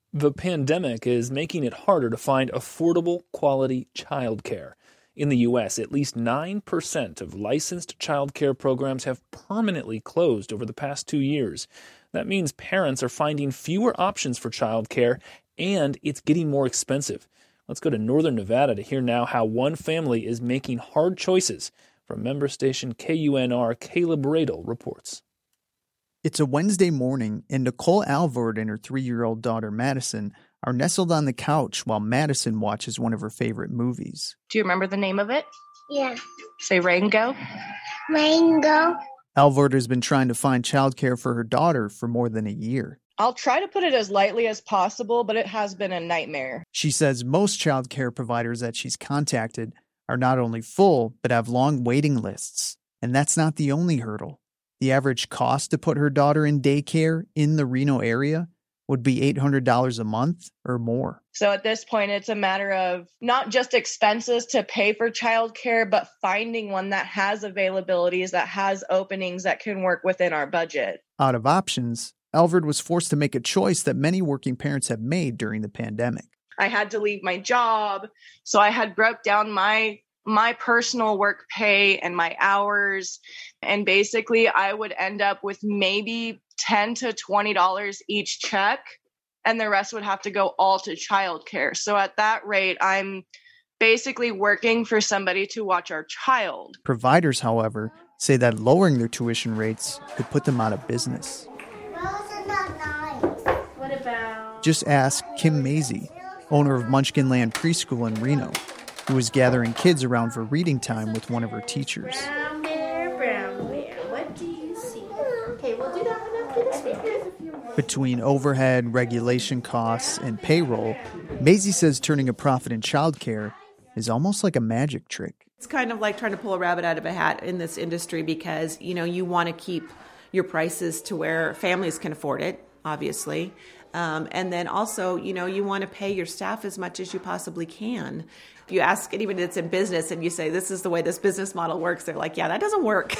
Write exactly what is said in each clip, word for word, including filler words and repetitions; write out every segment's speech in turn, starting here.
The pandemic is making it harder to find affordable, quality childcare. In the U S, at least nine percent of licensed childcare programs have permanently closed over the past two years. That means parents are finding fewer options for childcare, and it's getting more expensive. Let's go to Northern Nevada to hear now how one family is making hard choices. From member station K U N R, Caleb Radel reports. It's a Wednesday morning, and Nicole Alvord and her three-year-old daughter Madison are nestled on the couch while Madison watches one of her favorite movies. Do you remember the name of it? Yeah. Say Rango. Rango. Alvord has been trying to find childcare for her daughter for more than a year. I'll try to put it as lightly as possible, but it has been a nightmare. She says most childcare providers that she's contacted are not only full, but have long waiting lists. And that's not the only hurdle. The average cost to put her daughter in daycare in the Reno area would be eight hundred dollars a month or more. So at this point, it's a matter of not just expenses to pay for childcare, but finding one that has availabilities, that has openings that can work within our budget. Out of options, Alvord was forced to make a choice that many working parents have made during the pandemic. I had to leave my job, so I had broke down my my personal work pay and my hours. And basically, I would end up with maybe ten to twenty dollars each check, and the rest would have to go all to childcare. So at that rate, I'm basically working for somebody to watch our child. Providers, however, say that lowering their tuition rates could put them out of business. What about? Just ask Kim Maisie, owner of Munchkin Land Preschool in Reno, who was gathering kids around for reading time with one of her teachers. Brown bear, brown bear, what do you see? Okay, we'll do that one after the speakers if you want. Between overhead, regulation costs, and payroll, Maisie says turning a profit in childcare is almost like a magic trick. It's kind of like trying to pull a rabbit out of a hat in this industry because, you know, you want to keep your prices to where families can afford it, obviously. Um, and then also, you know, you want to pay your staff as much as you possibly can. If you ask anyone that's in business and you say, this is the way this business model works, they're like, yeah, that doesn't work.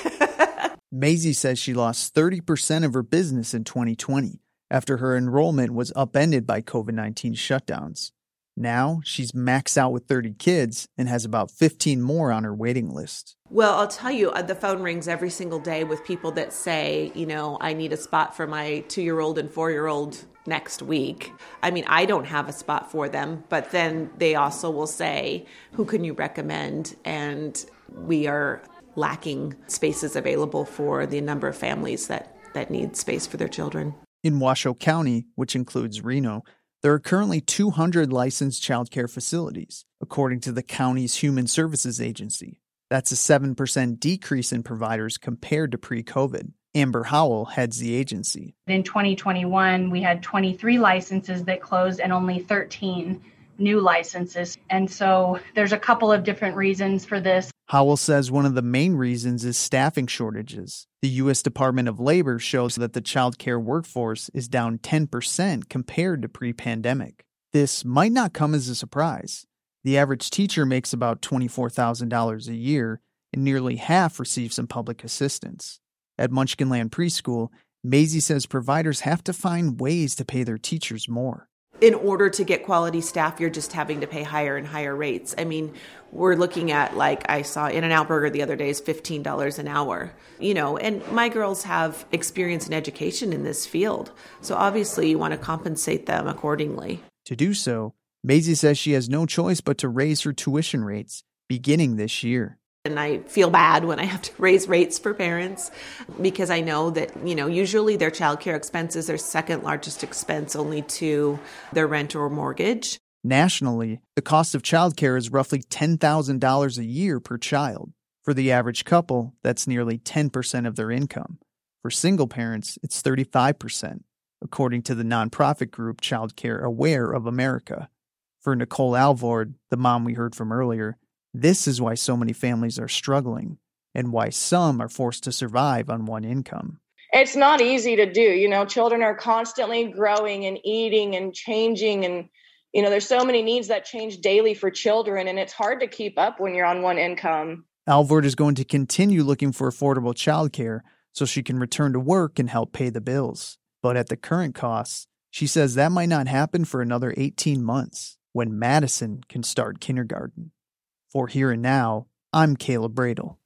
Maisie says she lost thirty percent of her business in twenty twenty after her enrollment was upended by covid nineteen shutdowns. Now she's maxed out with thirty kids and has about fifteen more on her waiting list. Well, I'll tell you, the phone rings every single day with people that say, you know, I need a spot for my two-year-old and four-year-old next week. I mean, I don't have a spot for them, but then they also will say, who can you recommend? And we are lacking spaces available for the number of families that, that need space for their children. In Washoe County, which includes Reno, there are currently two hundred licensed childcare facilities, according to the county's Human Services Agency. That's a seven percent decrease in providers compared to pre-COVID. Amber Howell heads the agency. In twenty twenty-one, we had twenty-three licenses that closed and only thirteen new licenses. And so there's a couple of different reasons for this. Howell says one of the main reasons is staffing shortages. The U S Department of Labor shows that the child care workforce is down ten percent compared to pre-pandemic. This might not come as a surprise. The average teacher makes about twenty-four thousand dollars a year, and nearly half receive some public assistance. At Munchkin Land Preschool, Maisie says providers have to find ways to pay their teachers more. In order to get quality staff, you're just having to pay higher and higher rates. I mean, we're looking at, like I saw In-N-Out Burger the other day is fifteen dollars an hour. You know, and my girls have experience and education in this field. So obviously you want to compensate them accordingly. To do so, Maisie says she has no choice but to raise her tuition rates beginning this year. And I feel bad when I have to raise rates for parents because I know that, you know, usually their childcare expenses, their second largest expense only to their rent or mortgage. Nationally, the cost of childcare is roughly ten thousand dollars a year per child. For the average couple, that's nearly ten percent of their income. For single parents, it's thirty-five percent, according to the nonprofit group Childcare Aware of America. For Nicole Alvord, the mom we heard from earlier, this is why so many families are struggling and why some are forced to survive on one income. It's not easy to do. You know, children are constantly growing and eating and changing. And, you know, there's so many needs that change daily for children. And it's hard to keep up when you're on one income. Alvord is going to continue looking for affordable childcare so she can return to work and help pay the bills. But at the current costs, She says that might not happen for another eighteen months, when Madison can start kindergarten. For Here and Now, I'm Caleb Bradle.